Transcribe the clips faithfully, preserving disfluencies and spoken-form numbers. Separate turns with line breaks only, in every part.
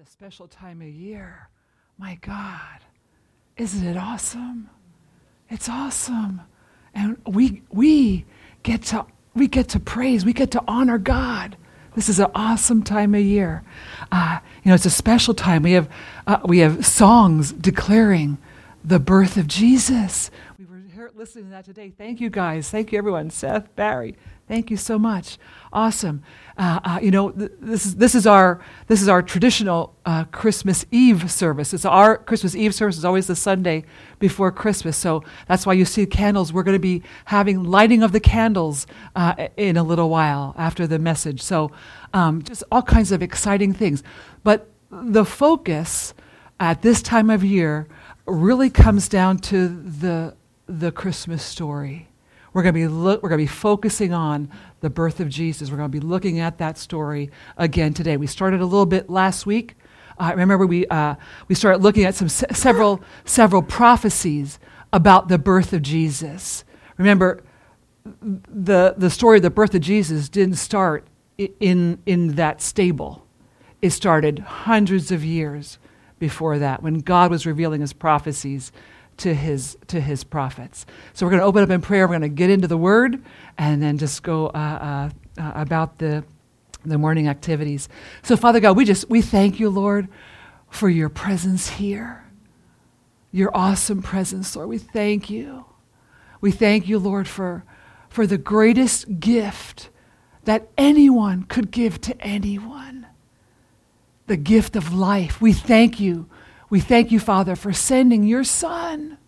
special time of year. My God, isn't it awesome? It's awesome. And we we get to we get to praise, we get to honor God. This is an awesome time of year. Uh, you know, it's a special time. We have uh, we have songs declaring the birth of Jesus. We were here listening to that today. Thank you guys. Thank you everyone. Seth, Barry. Thank you so much. Awesome. Uh, uh, you know, th- this is this is our this is our traditional uh, Christmas Eve service. It's our Christmas Eve service is always the Sunday before Christmas. So that's why you see candles. We're going to be having lighting of the candles uh, in a little while after the message. So um, just all kinds of exciting things. But the focus at this time of year really comes down to the the Christmas story. We're going to be look, we're going to be focusing on the birth of Jesus. We're going to be looking at that story again today. We started a little bit last week. I uh, remember we uh, we started looking at some se- several several prophecies about the birth of Jesus. Remember, the the story of the birth of Jesus didn't start in in that stable. It started hundreds of years before that, when God was revealing his prophecies to his to his prophets. So we're going to open up in prayer. We're going to get into the Word and then just go uh, uh, uh, about the the morning activities. So Father God, we just we thank you, Lord, for your presence here, your awesome presence, Lord. We thank you. We thank you, Lord, for for the greatest gift that anyone could give to anyone, the gift of life. We thank you. We thank you, Father, for sending your Son.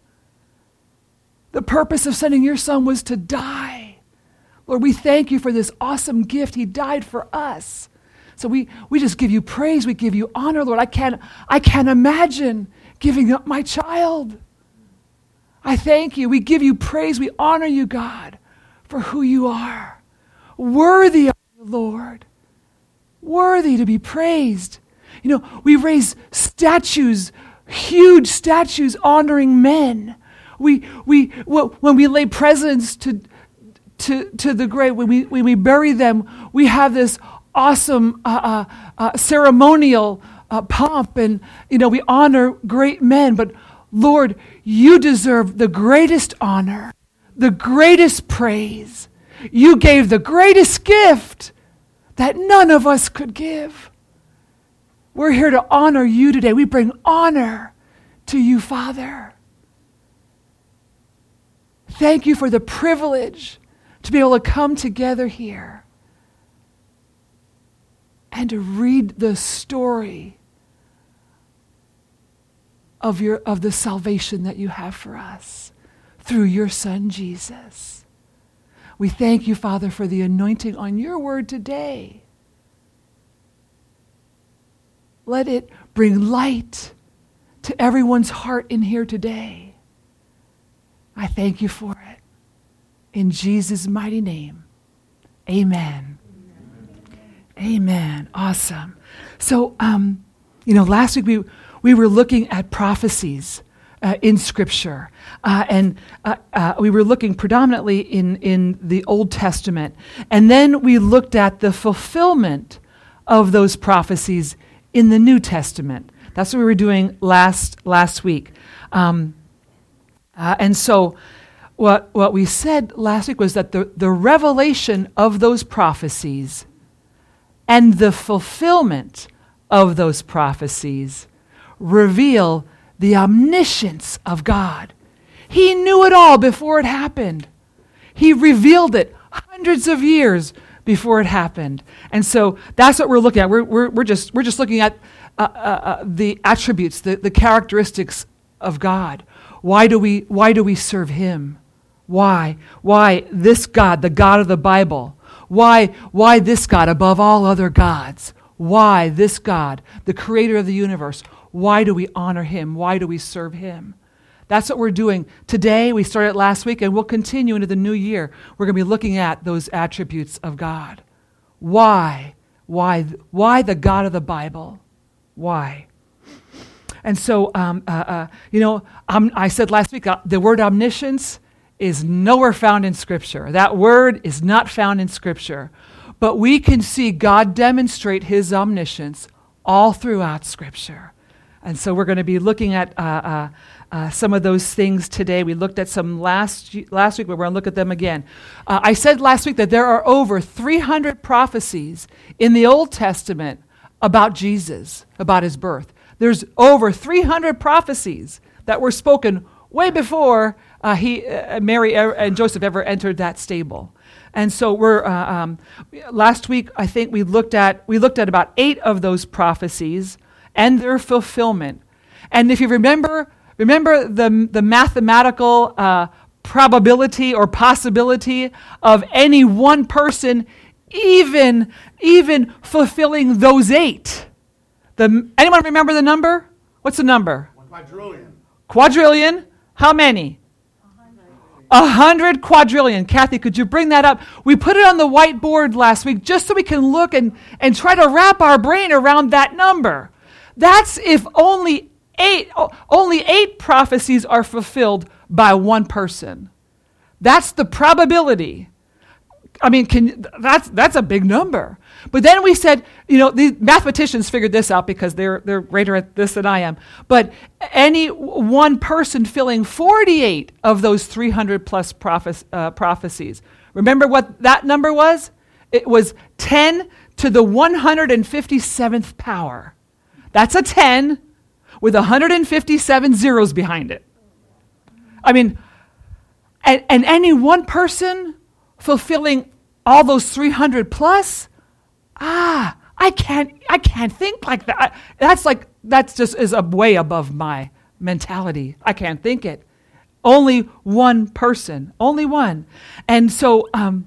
The purpose of sending your Son was to die. Lord, we thank you for this awesome gift. He died for us. So we, we just give you praise. We give you honor, Lord. I can't, I can't imagine giving up my child. I thank you. We give you praise. We honor you, God, for who you are. Worthy are you, Lord. Worthy to be praised. You know, we raise statues, huge statues honoring men. We we when we lay presents to to to the grave, when we when we bury them, we have this awesome uh, uh, uh, ceremonial uh, pomp, and you know we honor great men. But Lord, you deserve the greatest honor, the greatest praise. You gave the greatest gift that none of us could give. We're here to honor you today. We bring honor to you, Father. Thank you for the privilege to be able to come together here and to read the story of your of the salvation that you have for us through your Son, Jesus. We thank you, Father, for the anointing on your word today. Let it bring light to everyone's heart in here today. I thank you for it. In Jesus' mighty name, amen. Amen. Amen. Awesome. So, um, you know, last week we, we were looking at prophecies uh, in Scripture. Uh, and uh, uh, we were looking predominantly in, in the Old Testament. And then we looked at the fulfillment of those prophecies in the New Testament. That's what we were doing last last week. Um, uh, and so what what we said last week was that the, the revelation of those prophecies and the fulfillment of those prophecies reveal the omniscience of God. He knew it all before it happened. He revealed it hundreds of years before it happened. And so that's what we're looking at. We're, we're, we're, just, we're just looking at uh, uh, uh, the attributes, the, the characteristics of God. Why do we, why do we serve him? Why? Why this God, the God of the Bible? Why, why this God above all other gods? Why this God, the creator of the universe? Why do we honor him? Why do we serve him? That's what we're doing today. We started last week, and we'll continue into the new year. We're going to be looking at those attributes of God. Why? Why? Why the God of the Bible? Why? And so, um, uh, uh, you know, um, I said last week, uh, the word omniscience is nowhere found in Scripture. That word is not found in Scripture. But we can see God demonstrate his omniscience all throughout Scripture. And so we're going to be looking at uh, uh, uh, some of those things today. We looked at some last last week, but we're going to look at them again. Uh, I said last week that there are over three hundred prophecies in the Old Testament about Jesus, about his birth. There's over three hundred prophecies that were spoken way before uh, he, uh, Mary and Joseph ever entered that stable. And so we're uh, um, last week I think we looked at we looked at about eight of those prophecies and their fulfillment. And if you remember, remember the, the mathematical uh, probability or possibility of any one person even, even fulfilling those eight. The, anyone remember the number? What's the number?
Quadrillion.
Quadrillion? How many? A hundred quadrillion. Kathy, could you bring that up? We put it on the whiteboard last week just so we can look and, and try to wrap our brain around that number. That's if only eight, only eight prophecies are fulfilled by one person. That's the probability. I mean, can, that's that's a big number. But then we said, you know, the mathematicians figured this out because they're they're greater at this than I am. But any one person filling forty-eight of those three hundred plus prophe- uh, prophecies. Remember what that number was? It was ten to the one hundred fifty-seventh power. That's a ten with one hundred fifty-seven zeros behind it. I mean, and, and any one person fulfilling all those three hundred plus, ah, I can't, I can't think like that. That's like, that's just is a way above my mentality. I can't think it. Only one person, only one. And so um,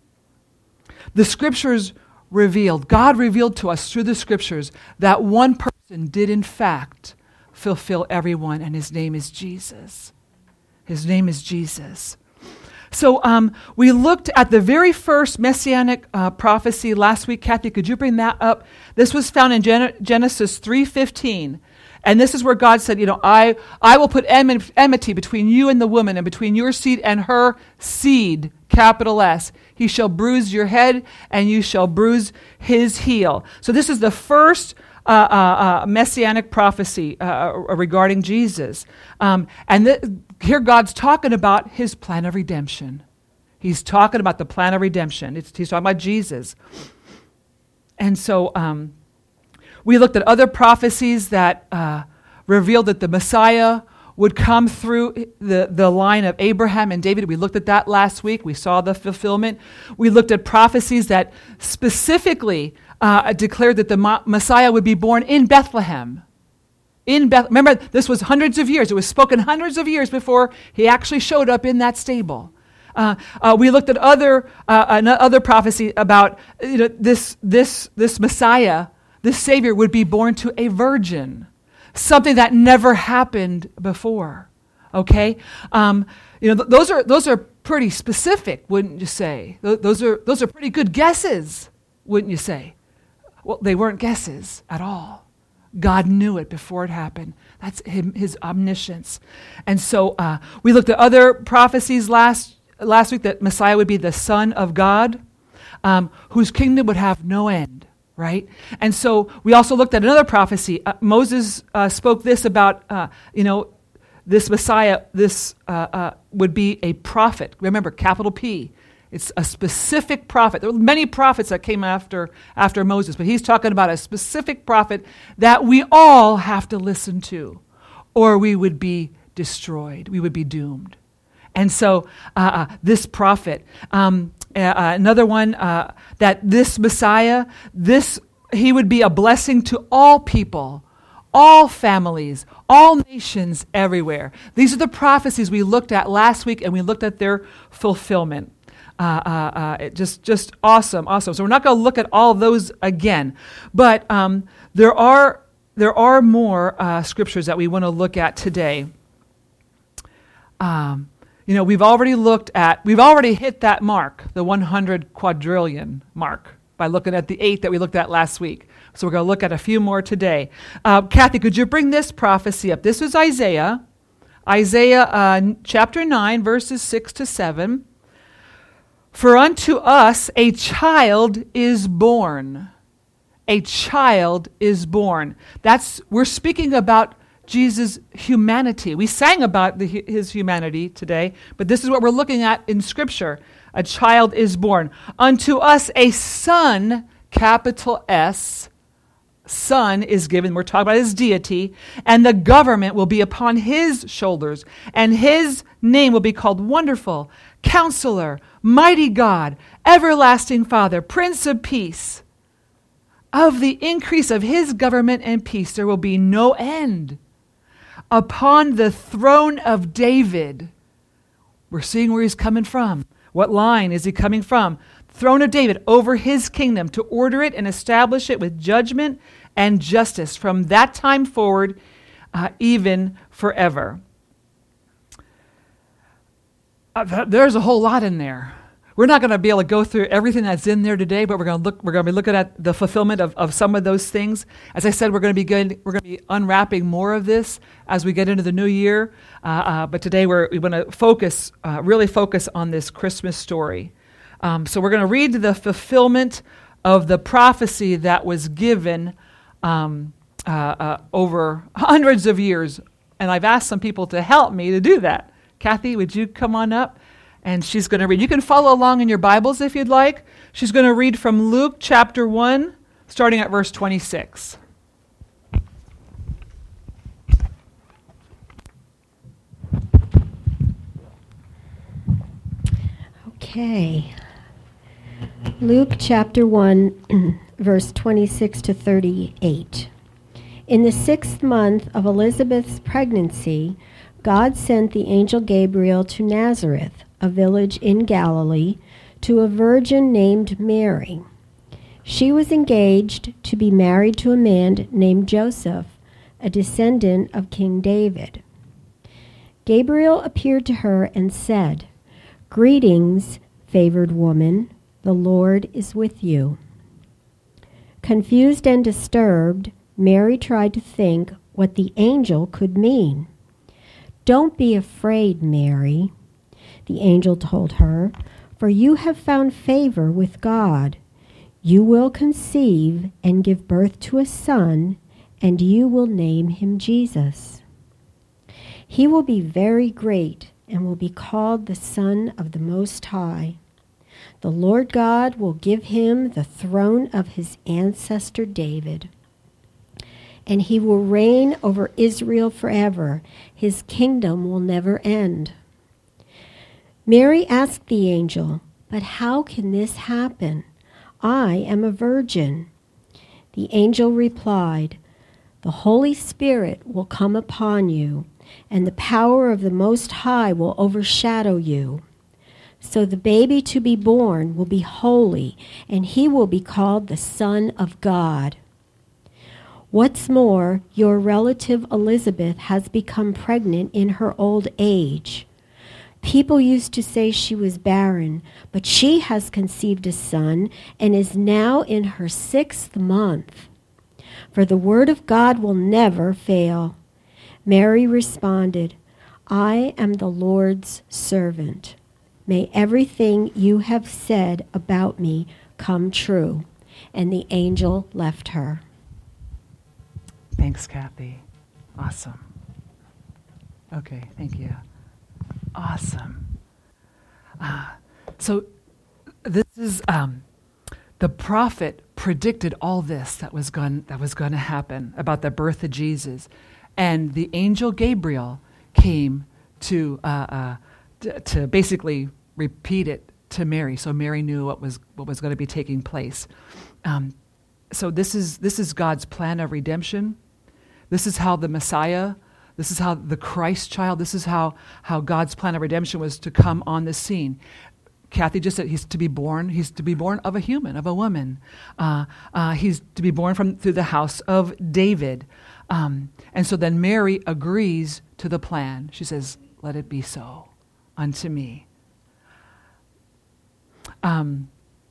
the Scriptures revealed, God revealed to us through the Scriptures that one person did in fact fulfill everyone, and his name is Jesus. His name is Jesus. So um, we looked at the very first messianic uh, prophecy last week. Kathy, could you bring that up? This was found in Gen- Genesis three fifteen. And this is where God said, you know, I, I will put em- enmity between you and the woman, and between your seed and her seed, capital S. He shall bruise your head, and you shall bruise his heel. So this is the first uh, uh, uh, messianic prophecy uh, regarding Jesus. Um, and th- here God's talking about his plan of redemption. He's talking about the plan of redemption. It's, he's talking about Jesus. And so um, we looked at other prophecies that uh, revealed that the Messiah would come through the, the line of Abraham and David. We looked at that last week. We saw the fulfillment. We looked at prophecies that specifically uh, declared that the Ma- Messiah would be born in Bethlehem. In Beth- Remember, this was hundreds of years. It was spoken hundreds of years before he actually showed up in that stable. Uh, uh, we looked at other uh, other prophecy about you know, this this this Messiah, this Savior would be born to a virgin, something that never happened before. Okay, um, you know th- those are those are pretty specific, wouldn't you say? Th- those are those are pretty good guesses, wouldn't you say? Well, they weren't guesses at all. God knew it before it happened. That's him, his omniscience. And so uh, we looked at other prophecies last last week that Messiah would be the Son of God, um, whose kingdom would have no end, right? And so we also looked at another prophecy. Uh, Moses uh, spoke this about, uh, you know, this Messiah, this uh, uh, would be a prophet. Remember, capital P. It's a specific prophet. There were many prophets that came after, after Moses, but he's talking about a specific prophet that we all have to listen to, or we would be destroyed. We would be doomed. And so uh, uh, this prophet, um, uh, another one, uh, that this Messiah, this he would be a blessing to all people, all families, all nations everywhere. These are the prophecies we looked at last week, and we looked at their fulfillment. Uh, uh, uh, it just, just awesome, awesome. So we're not going to look at all those again, but um, there are there are more uh, scriptures that we want to look at today. Um, you know, we've already looked at, we've already hit that mark, the one hundred quadrillion mark, by looking at the eight that we looked at last week. So we're going to look at a few more today. Uh, Kathy, could you bring this prophecy up? This was Isaiah, Isaiah uh, chapter nine, verses six to seven. For unto us a child is born, a child is born. That's, we're speaking about Jesus' humanity. We sang about the, his humanity today, but this is what we're looking at in Scripture. A child is born. Unto us a son, capital S, son is given. We're talking about his deity, and the government will be upon his shoulders, and his name will be called Wonderful, Counselor, Mighty God, Everlasting Father, Prince of Peace. Of the increase of his government and peace there will be no end. Upon the throne of David, we're seeing where he's coming from. What line is he coming from? Throne of David, over his kingdom, to order it and establish it with judgment and justice from that time forward, uh, even forever. Uh, th- there's a whole lot in there. We're not going to be able to go through everything that's in there today, but we're going to look. We're going to be looking at the fulfillment of, of some of those things. As I said, we're going to be good. We're going to be unwrapping more of this as we get into the new year. Uh, uh, but today we're we want to focus, uh, really focus on this Christmas story. Um, so we're going to read the fulfillment of the prophecy that was given um, uh, uh, over hundreds of years, and I've asked some people to help me to do that. Kathy, would you come on up? And she's going to read. You can follow along in your Bibles if you'd like. She's going to read from Luke chapter one, starting at verse twenty-six.
Okay. Luke chapter one, verse twenty-six to thirty-eight. In the sixth month of Elizabeth's pregnancy, God sent the angel Gabriel to Nazareth, a village in Galilee, to a virgin named Mary. She was engaged to be married to a man named Joseph, a descendant of King David. Gabriel appeared to her and said, "Greetings, favored woman, the Lord is with you." Confused and disturbed, Mary tried to think what the angel could mean. "Don't be afraid, Mary," the angel told her, "for you have found favor with God. You will conceive and give birth to a son, and you will name him Jesus. He will be very great and will be called the Son of the Most High. The Lord God will give him the throne of his ancestor David, and he will reign over Israel forever. His kingdom will never end." Mary asked the angel, "But how can this happen? I am a virgin." The angel replied, "The Holy Spirit will come upon you, and the power of the Most High will overshadow you. So the baby to be born will be holy, and he will be called the Son of God. What's more, your relative Elizabeth has become pregnant in her old age. People used to say she was barren, but she has conceived a son and is now in her sixth month. For the word of God will never fail." Mary responded, "I am the Lord's servant. May everything you have said about me come true." And the angel left her.
Thanks, Kathy. Awesome. Okay, thank you. Awesome. Uh, so this is um, the prophet predicted all this that was going that was going to happen about the birth of Jesus, and the angel Gabriel came to uh, uh, t- to basically repeat it to Mary, so Mary knew what was what was going to be taking place. Um, so this is this is God's plan of redemption. This is how the Messiah. This is how the Christ child, this is how, how God's plan of redemption was to come on the scene. Kathy just said he's to be born, he's to be born of a human, of a woman. Uh, uh, he's to be born from through the house of David. Um, and so then Mary agrees to the plan. She says, "Let it be so unto me." Um,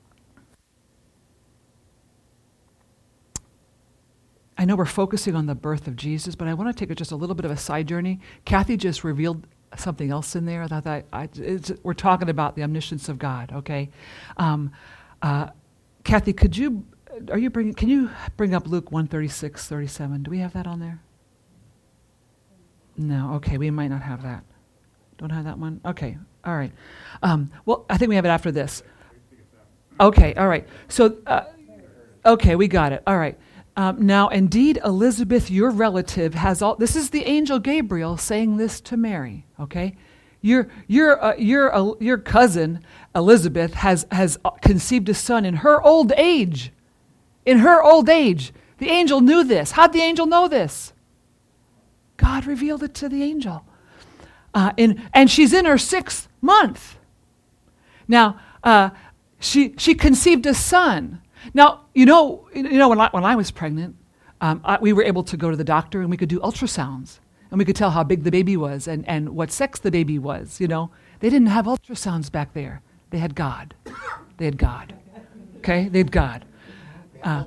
I know we're focusing on the birth of Jesus, but I want to take just a little bit of a side journey. Kathy just revealed something else in there. I thought that I, it's, we're talking about the omniscience of God, okay? Um, uh, Kathy, could you are you bringing, can you bring up Luke one thirty-six, thirty-seven? Do we have that on there? No, okay, we might not have that. Don't have that one? Okay, all right. Um, well, I think we have it after this. Okay, all right. So, uh, okay, we got it. All right. Um, now, indeed, Elizabeth, your relative, has all, this is the angel Gabriel saying this to Mary, okay? Your your uh, your uh, your cousin Elizabeth has has conceived a son in her old age. In her old age, the angel knew this. How'd the angel know this? God revealed it to the angel. Uh, in and she's in her sixth month. Now, uh, she she conceived a son. Now, you know you know when I, when I was pregnant, um, I, we were able to go to the doctor and we could do ultrasounds. And we could tell how big the baby was and, and what sex the baby was, you know. They didn't have ultrasounds back there. They had God. They had God. Okay? They had God. Uh,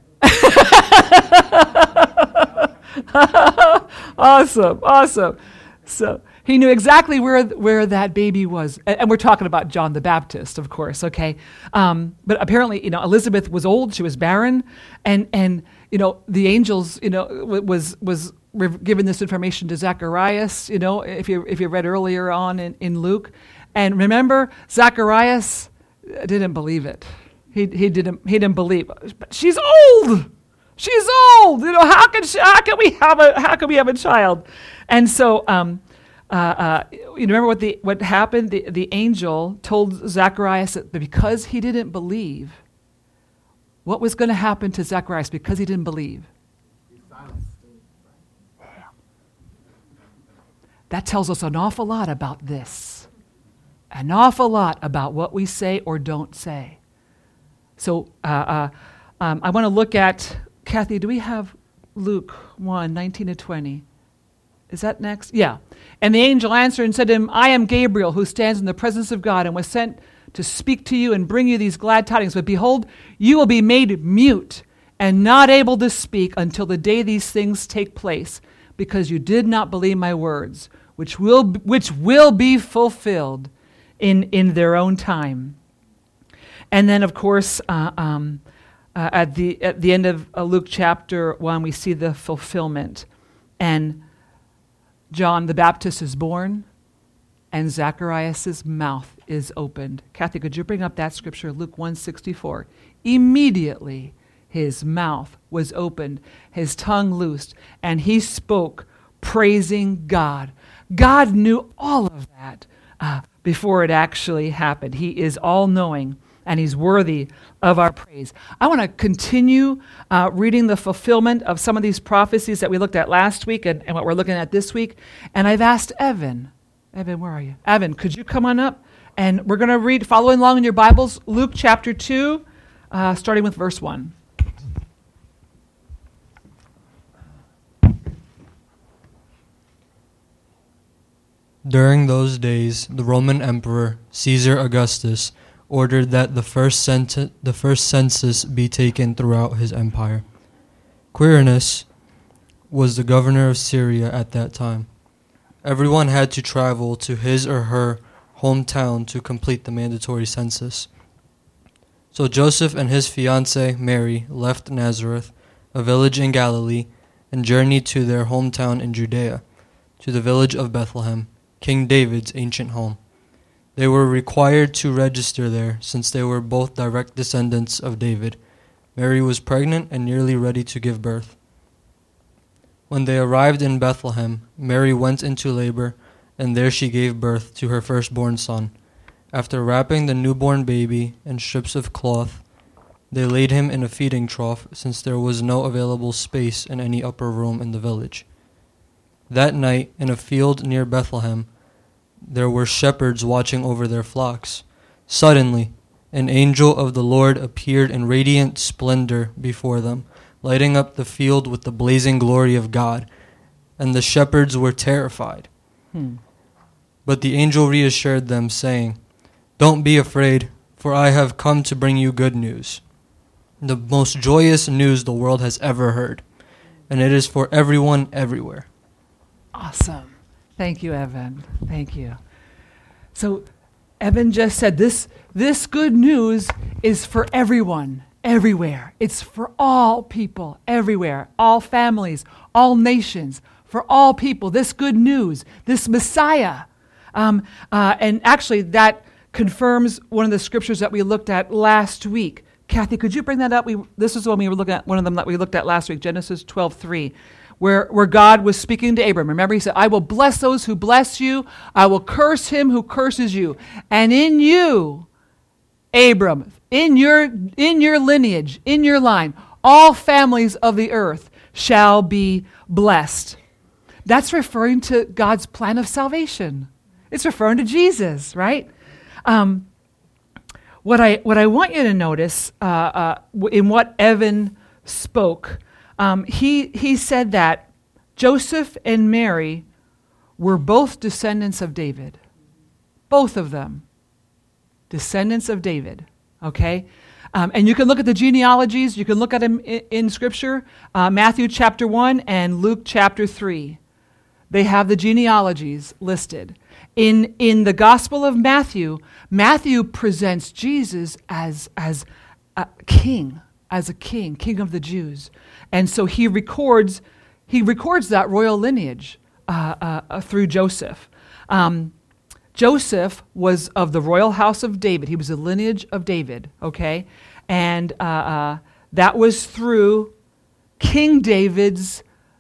awesome, awesome. So he knew exactly where where that baby was. And, and we're talking about John the Baptist, of course, okay? Um, but apparently, you know, Elizabeth was old. She was barren. And, and you know, the angels, you know, was was... We've given this information to Zacharias, you know, if you if you read earlier on in, in Luke. And remember, Zacharias didn't believe it. He he didn't he didn't believe. She's old. She's old. You know, how can she, how can we have a how can we have a child? And so um uh, uh you remember what the what happened? The the angel told Zacharias that because he didn't believe, what was going to happen to Zacharias because he didn't believe? That tells us an awful lot about this. An awful lot about what we say or don't say. So uh, uh, um, I want to look at, Kathy, do we have Luke one, nineteen to twenty? Is that next? Yeah. And the angel answered and said to him, I am Gabriel, who stands in the presence of God and was sent to speak to you and bring you these glad tidings. But behold, you will be made mute and not able to speak until the day these things take place, because you did not believe my words, which will which will be fulfilled in, in their own time. And then, of course, uh, um, uh, at the at the end of uh, Luke chapter one, we see the fulfillment. And John the Baptist is born, and Zacharias' mouth is opened. Kathy, could you bring up that scripture, Luke one sixty-four? Immediately his mouth was opened, his tongue loosed, and he spoke, praising God. God knew all of that uh, before it actually happened. He is all-knowing, and he's worthy of our praise. I want to continue uh, reading the fulfillment of some of these prophecies that we looked at last week and, and what we're looking at this week. And I've asked Evan, Evan, where are you? Evan, could you come on up? And we're going to read, following along in your Bibles, Luke chapter two, uh, starting with verse one.
During those days, the Roman Emperor, Caesar Augustus, ordered that the first, cent- the first census be taken throughout his empire. Quirinius was the governor of Syria at that time. Everyone had to travel to his or her hometown to complete the mandatory census. So Joseph and his fiancée Mary left Nazareth, a village in Galilee, and journeyed to their hometown in Judea, to the village of Bethlehem, King David's ancient home. They were required to register there, since they were both direct descendants of David. Mary was pregnant and nearly ready to give birth. When they arrived in Bethlehem, Mary went into labor, and there she gave birth to her firstborn son. After wrapping the newborn baby in strips of cloth, they laid him in a feeding trough, since there was no available space in any upper room in the village. That night, in a field near Bethlehem, there were shepherds watching over their flocks. Suddenly, an angel of the Lord appeared in radiant splendor before them, lighting up the field with the blazing glory of God, and the shepherds were terrified. Hmm. But the angel reassured them, saying, "Don't be afraid, for I have come to bring you good news, the most joyous news the world has ever heard, and it is for everyone everywhere."
Awesome. Thank you, Evan. Thank you. So Evan just said this, this good news is for everyone everywhere. It's for all people, everywhere, all families, all nations, for all people. This good news, this Messiah. Um, uh, and actually, that confirms one of the scriptures that we looked at last week. Kathy, could you bring that up? We, this is the one we were looking at, one of them that we looked at last week, Genesis twelve three, where, where God was speaking to Abram. Remember, he said, I will bless those who bless you. I will curse him who curses you. And in you, Abram, in your, in your lineage, in your line, all families of the earth shall be blessed. That's referring to God's plan of salvation. It's referring to Jesus, right? Um, What I what I want you to notice uh, uh, in what Evan spoke, um, he he said that Joseph and Mary were both descendants of David, both of them, descendants of David. Okay, um, and you can look at the genealogies. You can look at them in, in Scripture, uh, Matthew chapter one and Luke chapter three. They have the genealogies listed. In in the Gospel of Matthew, Matthew presents Jesus as, as a king, as a king, king of the Jews. And so he records he records that royal lineage uh, uh, through Joseph. Um, Joseph was of the royal house of David. He was the lineage of David, okay? And uh, uh, that was through King David's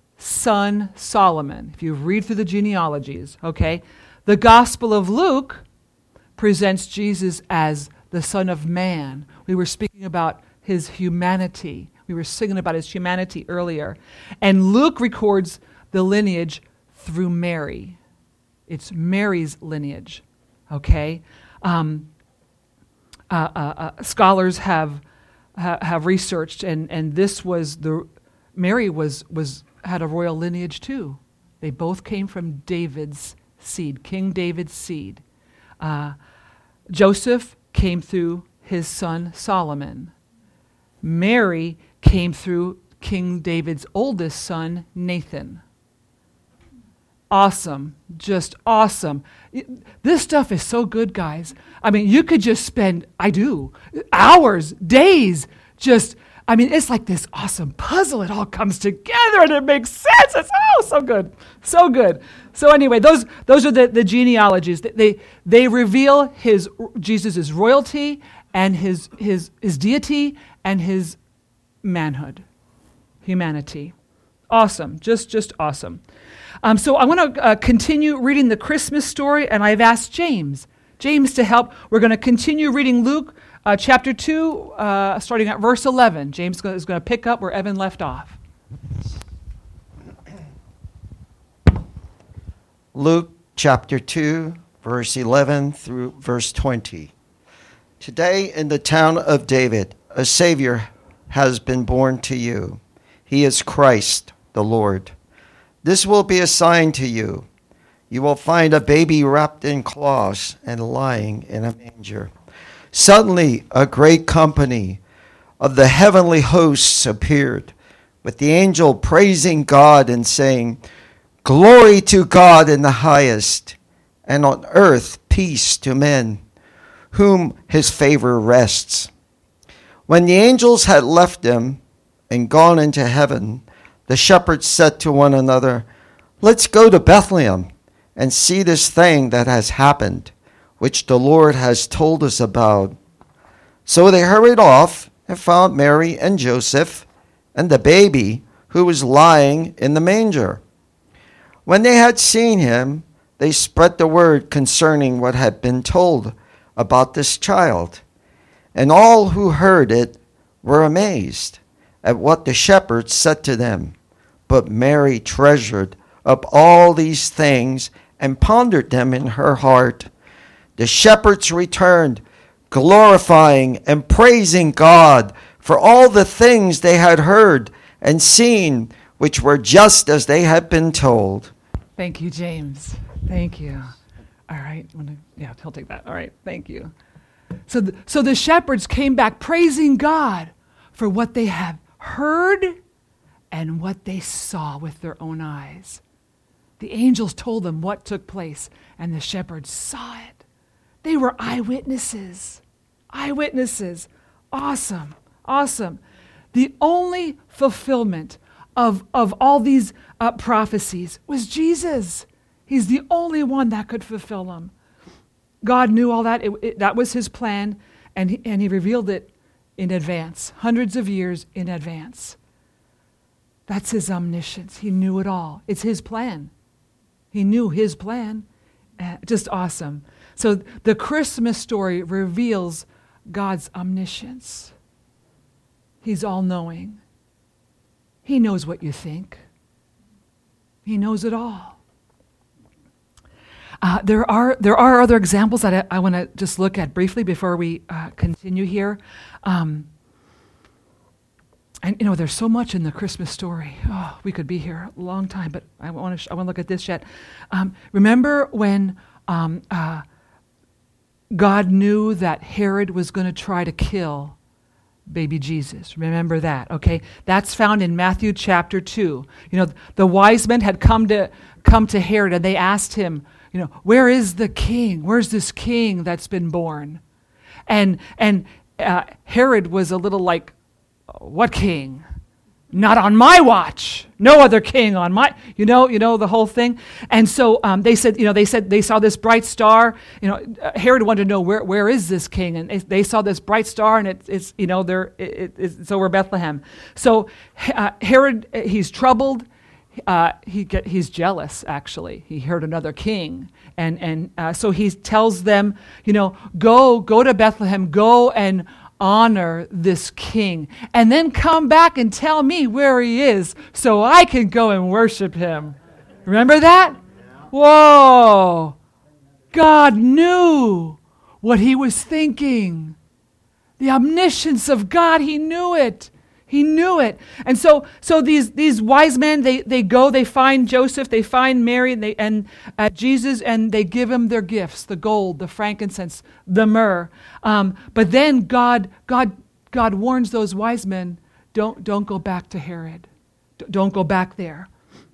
son Solomon, if you read through the genealogies, okay? The Gospel of Luke presents Jesus as the Son of Man. We were speaking about his humanity. We were singing about his humanity earlier. And Luke records the lineage through Mary. It's Mary's lineage, okay? Um, uh, uh, uh, scholars have ha, have researched, and, and this was the, Mary was was had a royal lineage too. They both came from David's seed, King David's seed. Uh, Joseph came through his son Solomon. Mary came through King David's oldest son, Nathan. Awesome, just awesome. This stuff is so good, guys. I mean, you could just spend, I do, hours, days, just, I mean, it's like this awesome puzzle. It all comes together and it makes sense. It's oh, so good, so good. So anyway, those those are the, the genealogies. They they reveal his Jesus' royalty and his his his deity and his manhood, humanity. Awesome, just just awesome. Um, so I want to uh, continue reading the Christmas story, and I've asked James, James to help. We're going to continue reading Luke uh, chapter two, uh, starting at verse eleven. James is going to pick up where Evan left off.
Luke chapter two, verse eleven through verse twenty. Today in the town of David, a Savior has been born to you. He is Christ the Lord. This will be a sign to you. You will find a baby wrapped in cloths and lying in a manger. Suddenly a great company of the heavenly hosts appeared, with the angel praising God and saying, Glory to God in the highest, and on earth peace to men, whom his favor rests. When the angels had left them and gone into heaven, the shepherds said to one another, Let's go to Bethlehem and see this thing that has happened, which the Lord has told us about. So they hurried off and found Mary and Joseph and the baby who was lying in the manger. When they had seen him, they spread the word concerning what had been told about this child. And all who heard it were amazed at what the shepherds said to them. But Mary treasured up all these things and pondered them in her heart. The shepherds returned, glorifying and praising God for all the things they had heard and seen, which were just as they had been told.
Thank you, James. Thank you. All right. I'm gonna, yeah, he'll take that. All right. Thank you. So, the, so the shepherds came back praising God for what they have heard and what they saw with their own eyes. The angels told them what took place, and the shepherds saw it. They were eyewitnesses. Eyewitnesses. Awesome. Awesome. The only fulfillment of, of all these uh, prophecies was Jesus. He's the only one that could fulfill them. God knew all that. It, it, that was his plan, and he, and he revealed it in advance, hundreds of years in advance. That's his omniscience. He knew it all. It's his plan. He knew his plan. Uh, just awesome. So the Christmas story reveals God's omniscience. He's all-knowing. He knows what you think. He knows it all. Uh, there are there are other examples that I, I want to just look at briefly before we uh, continue here. Um, and you know, there's so much in the Christmas story. Oh, we could be here a long time, but I want to sh- I want to look at this yet. Um, remember when um, uh, God knew that Herod was going to try to kill baby Jesus? Remember that, okay? That's found in Matthew chapter two. You know, the wise men had come to come to Herod, and they asked him, you know, where is the king? Where's this king that's been born? And and uh, Herod was a little like, what king? Not on my watch. No other king on my, you know, you know the whole thing. And so um, they said, you know, they said they saw this bright star. You know, uh, Herod wanted to know where where is this king, and they, they saw this bright star, and it, it's you know they're it, it's over Bethlehem. So uh, Herod, he's troubled. Uh, he get, he's jealous. Actually, he heard another king, and and uh, so he tells them, you know, go go to Bethlehem, go and honor this king, and then come back and tell me where he is so I can go and worship him. Remember that? Whoa! God knew what he was thinking. The omniscience of God, he knew it. He knew it. And so so these these wise men, they they go, they find Joseph, they find Mary, and they and uh, Jesus, and they give him their gifts, the gold, the frankincense, the myrrh. Um, but then God God God warns those wise men, don't don't go back to Herod. D- don't go back there.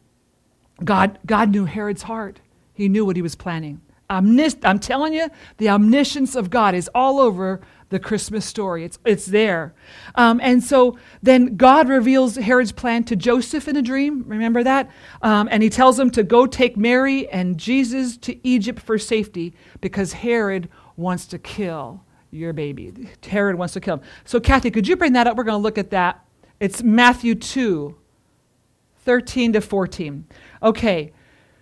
God God knew Herod's heart. He knew what he was planning. Omnis- I'm telling you, the omniscience of God is all over the Christmas story. It's it's there. Um, and so then God reveals Herod's plan to Joseph in a dream. Remember that? Um, and he tells him to go take Mary and Jesus to Egypt for safety because Herod wants to kill your baby. Herod wants to kill him. So Kathy, could you bring that up? We're going to look at that. It's Matthew two, thirteen to fourteen. Okay.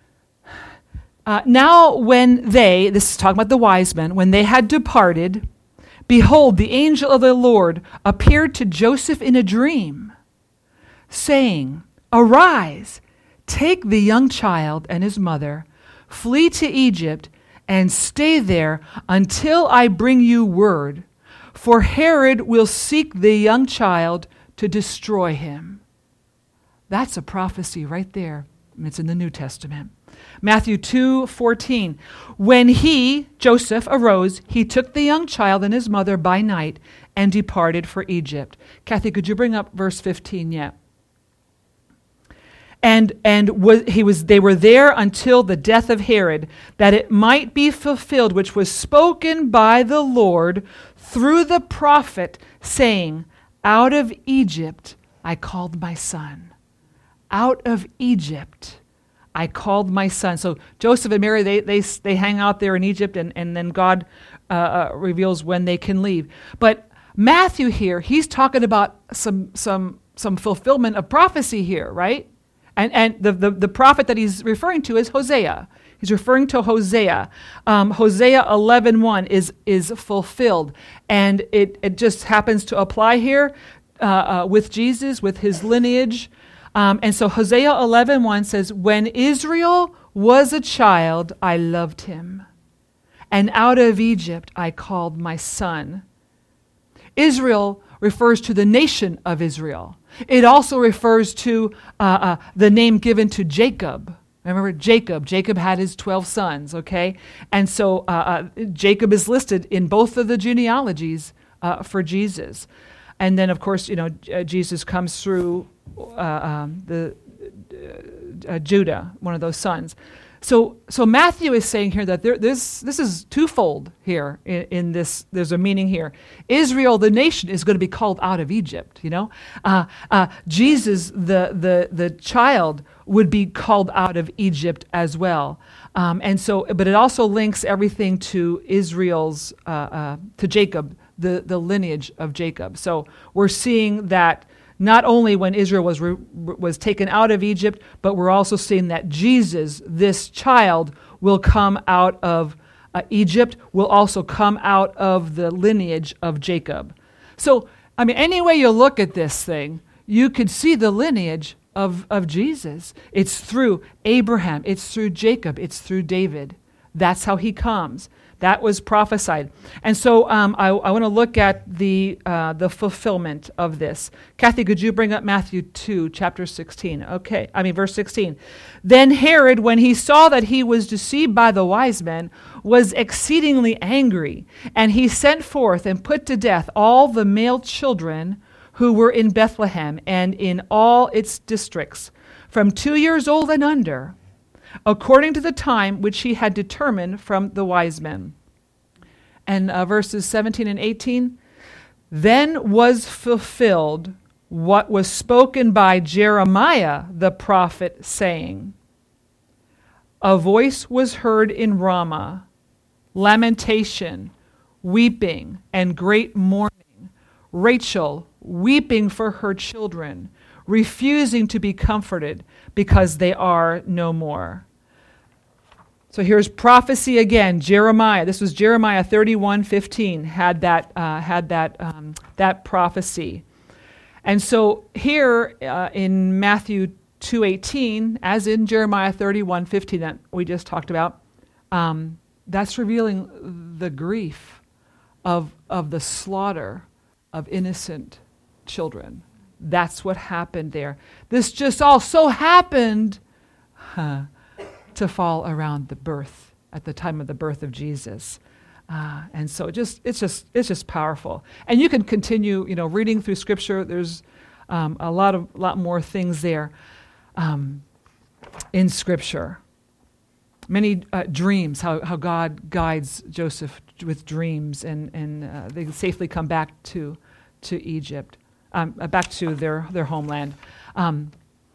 Uh, now when they, this is talking about the wise men, when they had departed, behold, the angel of the Lord appeared to Joseph in a dream, saying, arise, take the young child and his mother, flee to Egypt, and stay there until I bring you word, for Herod will seek the young child to destroy him. That's a prophecy right there. It's in the New Testament. Matthew two fourteen. When he, Joseph, arose, he took the young child and his mother by night and departed for Egypt. Kathy, could you bring up verse fifteen yet? And and was, he was they were there until the death of Herod, that it might be fulfilled which was spoken by the Lord through the prophet, saying, out of Egypt I called my son. Out of Egypt I called my son. So Joseph and Mary, they they they hang out there in Egypt, and, and then God uh, uh, reveals when they can leave. But Matthew here, he's talking about some some some fulfillment of prophecy here, right? And and the, the, the prophet that he's referring to is Hosea. He's referring to Hosea. Um, Hosea eleven one is is fulfilled, and it, it just happens to apply here uh, uh, with Jesus, with his lineage. Um, and so Hosea eleven one says, when Israel was a child, I loved him, and out of Egypt I called my son. Israel refers to the nation of Israel. It also refers to uh, uh, the name given to Jacob. Remember Jacob. Jacob had his twelve sons, okay? And so uh, uh, Jacob is listed in both of the genealogies uh, for Jesus. And then, of course, you know, uh, Jesus comes through uh, um, the uh, uh, Judah, one of those sons. so so Matthew is saying here that there, this this is twofold here in, in this. There's a meaning here. Israel, the nation, is going to be called out of Egypt. You know, uh, uh, Jesus, the the the child, would be called out of Egypt as well. Um, and so, but it also links everything to Israel's uh, uh, to Jacob, the the lineage of Jacob. So we're seeing that. Not only when Israel was re- was taken out of Egypt, but we're also seeing that Jesus, this child, will come out of uh, Egypt, will also come out of the lineage of Jacob. So, I mean, any way you look at this thing, you could see the lineage of, of Jesus. It's through Abraham, it's through Jacob, it's through David. That's how he comes. That was prophesied. And so um, I, I want to look at the uh, the fulfillment of this. Kathy, could you bring up Matthew two, chapter sixteen? Okay, I mean, verse sixteen. Then Herod, when he saw that he was deceived by the wise men, was exceedingly angry, and he sent forth and put to death all the male children who were in Bethlehem and in all its districts, from two years old and under, according to the time which he had determined from the wise men. And uh, verses seventeen and eighteen, then was fulfilled what was spoken by Jeremiah the prophet, saying, a voice was heard in Ramah, lamentation, weeping, and great mourning, Rachel weeping for her children, refusing to be comforted because they are no more. So here's prophecy again. Jeremiah. This was Jeremiah thirty-one fifteen. Had that uh, had that um, that prophecy, and so here uh, in Matthew two eighteen, as in Jeremiah thirty-one fifteen that we just talked about, um, that's revealing the grief of of the slaughter of innocent children. That's what happened there. This just all so happened huh, to fall around the birth, at the time of the birth of Jesus. Uh, and so it just it's just it's just powerful. And you can continue, you know, reading through Scripture. There's um, a lot of lot more things there um, in Scripture. Many uh, dreams, how how God guides Joseph with dreams, and and uh, they safely come back to to Egypt. Um, back to their, their homeland. Um,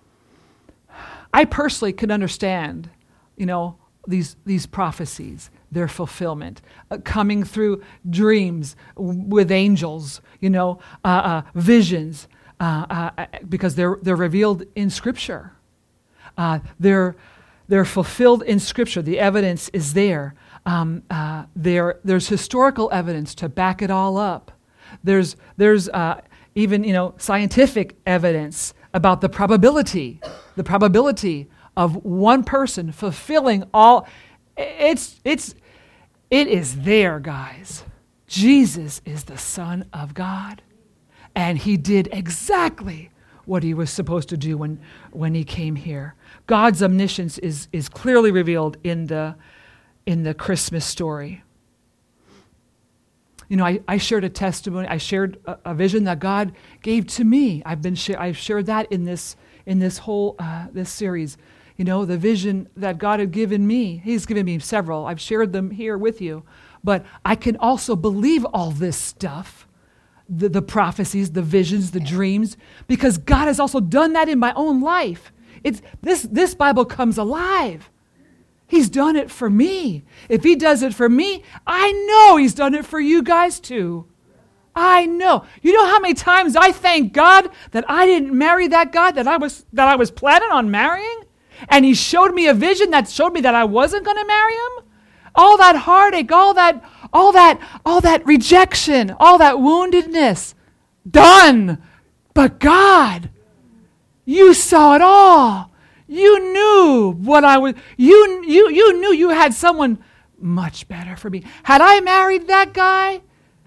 I personally can understand, you know, these these prophecies, their fulfillment, uh, coming through dreams w- with angels, you know, uh, uh, visions, uh, uh, because they're they're revealed in Scripture. Uh, they're they're fulfilled in Scripture. The evidence is there. Um, uh, there there's historical evidence to back it all up. There's there's uh, even, you know, scientific evidence about the probability, the probability of one person fulfilling all. It's, it's, it is there, guys. Jesus is the Son of God, and he did exactly what he was supposed to do when, when he came here. God's omniscience is, is clearly revealed in the, in the Christmas story. You know, I, I shared a testimony. I shared a, a vision that God gave to me. I've been sh- I've shared that in this in this whole uh, this series. You know, the vision that God had given me. He's given me several. I've shared them here with you. But I can also believe all this stuff, the, the prophecies, the visions, the dreams, because God has also done that in my own life. It's this this Bible comes alive. He's done it for me. If he does it for me, I know he's done it for you guys too. I know. You know how many times I thank God that I didn't marry that guy that I was that I was planning on marrying? And he showed me a vision that showed me that I wasn't going to marry him? All that heartache, all that all that all that rejection, all that woundedness. Done. But God, you saw it all. You knew what I was, you, you, you knew you had someone much better for me. Had I married that guy,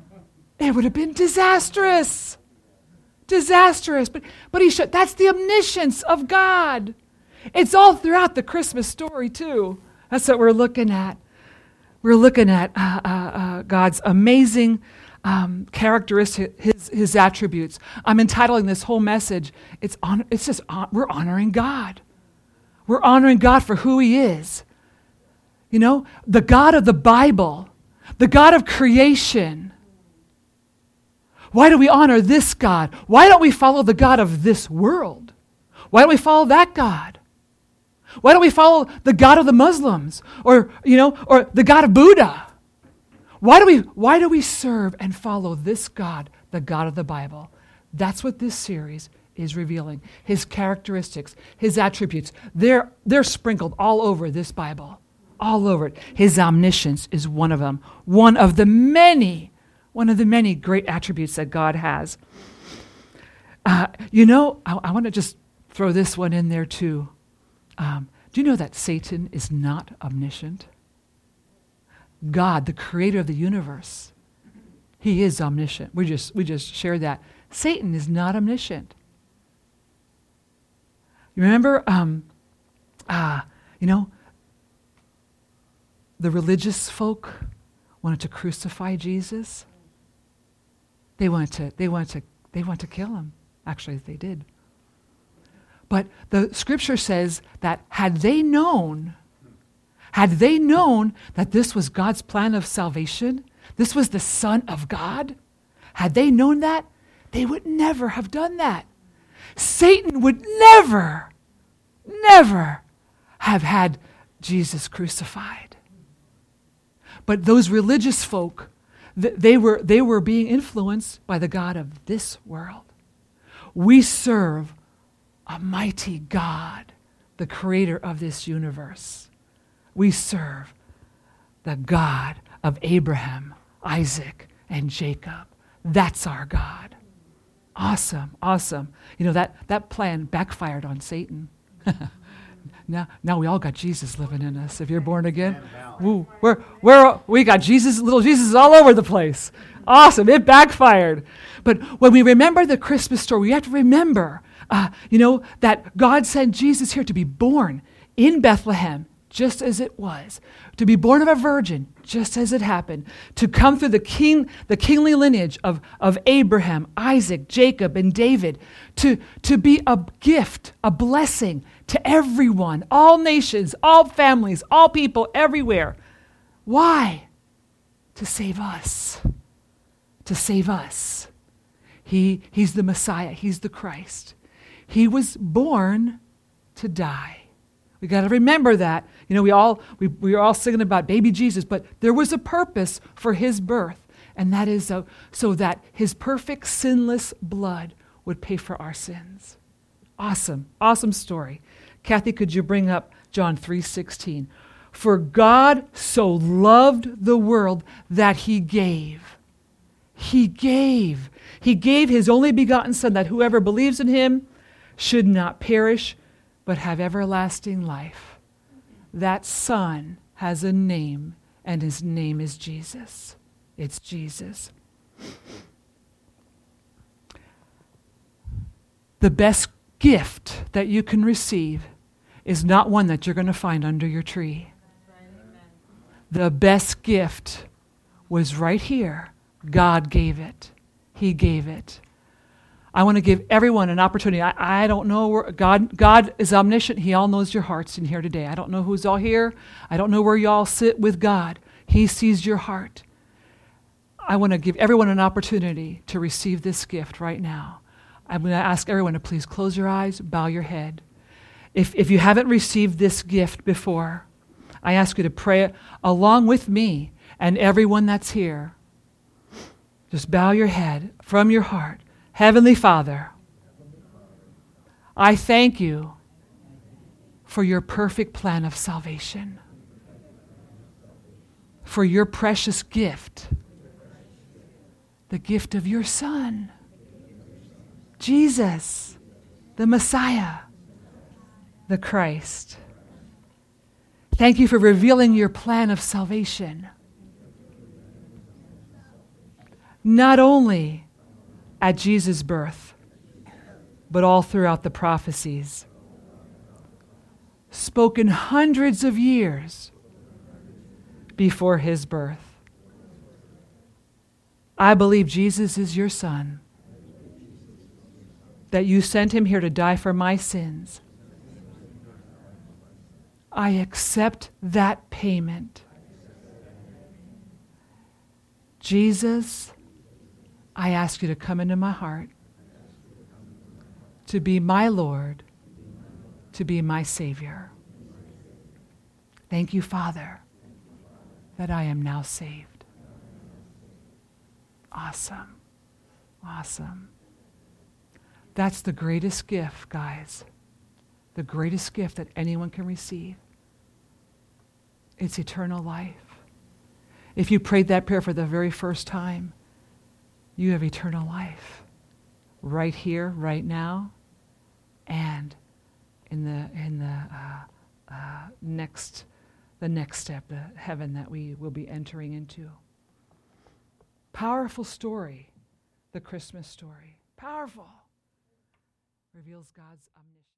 it would have been disastrous. Disastrous. But, but he showed, that's the omniscience of God. It's all throughout the Christmas story too. That's what we're looking at. We're looking at uh, uh, uh, God's amazing um, characteristics, his, his attributes. I'm entitling this whole message, it's, on, it's just, on, we're honoring God. We're honoring God for who he is. You know, the God of the Bible, the God of creation. Why do we honor this God? Why don't we follow the God of this world? Why don't we follow that God? Why don't we follow the God of the Muslims or, you know, or the God of Buddha? Why do we why do we serve and follow this God, the God of the Bible? That's what this series is revealing. His characteristics, his attributes. They're they're sprinkled all over this Bible. All over it. His omniscience is one of them. One of the many, one of the many great attributes that God has. Uh, you know, I, I want to just throw this one in there too. Um, do you know that Satan is not omniscient? God, the creator of the universe, he is omniscient. We just we just shared that. Satan is not omniscient. You remember, um, uh, you know, the religious folk wanted to crucify Jesus. They wanted to, they wanted to, they wanted to kill him. Actually, they did. But the scripture says that had they known, had they known that this was God's plan of salvation, this was the Son of God, had they known that, they would never have done that. Satan would never, never have had Jesus crucified. But those religious folk, th- they were, they were being influenced by the God of this world. We serve a mighty God, the creator of this universe. We serve the God of Abraham, Isaac, and Jacob. That's our God. Awesome, awesome. You know, that, that plan backfired on Satan. Now, now we all got Jesus living in us. If you're born again, Woo, we're, we're, we got Jesus, little Jesus all over the place. Awesome, it backfired. But when we remember the Christmas story, we have to remember, uh, you know, that God sent Jesus here to be born in Bethlehem, just as it was, to be born of a virgin, just as it happened, to come through the king, the kingly lineage of, of Abraham, Isaac, Jacob, and David, to, to be a gift, a blessing to everyone, all nations, all families, all people, everywhere. Why? To save us. To save us. He, he's the Messiah. He's the Christ. He was born to die. We got to remember that. You know, we all we we are all singing about baby Jesus, but there was a purpose for his birth, and that is so, so that his perfect sinless blood would pay for our sins. Awesome, awesome story. Kathy, could you bring up John three sixteen? For God so loved the world that he gave. He gave. He gave his only begotten Son, that whoever believes in him should not perish, but have everlasting life. That Son has a name, and his name is Jesus. It's Jesus. The best gift that you can receive is not one that you're going to find under your tree. The best gift was right here. God gave it. He gave it. I want to give everyone an opportunity. I, I don't know where God, God is omniscient. He all knows your hearts in here today. I don't know who's all here. I don't know where you all sit with God. He sees your heart. I want to give everyone an opportunity to receive this gift right now. I'm going to ask everyone to please close your eyes, bow your head. If, if you haven't received this gift before, I ask you to pray along with me and everyone that's here. Just bow your head from your heart. Heavenly Father, I thank you for your perfect plan of salvation, for your precious gift, the gift of your Son, Jesus, the Messiah, the Christ. Thank you for revealing your plan of salvation, not only at Jesus' birth, but all throughout the prophecies, spoken hundreds of years before his birth. I believe Jesus is your Son, that you sent him here to die for my sins. I accept that payment. Jesus, I ask you to come into my heart, to be my Lord, to be my Savior. Thank you, Father, that I am now saved. Awesome. Awesome. That's the greatest gift, guys. The greatest gift that anyone can receive. It's eternal life. If you prayed that prayer for the very first time, you have eternal life. Right here, right now, and in the in the uh, uh, next the next step, the heaven that we will be entering into. Powerful story, the Christmas story. Powerful. Reveals God's omniscience.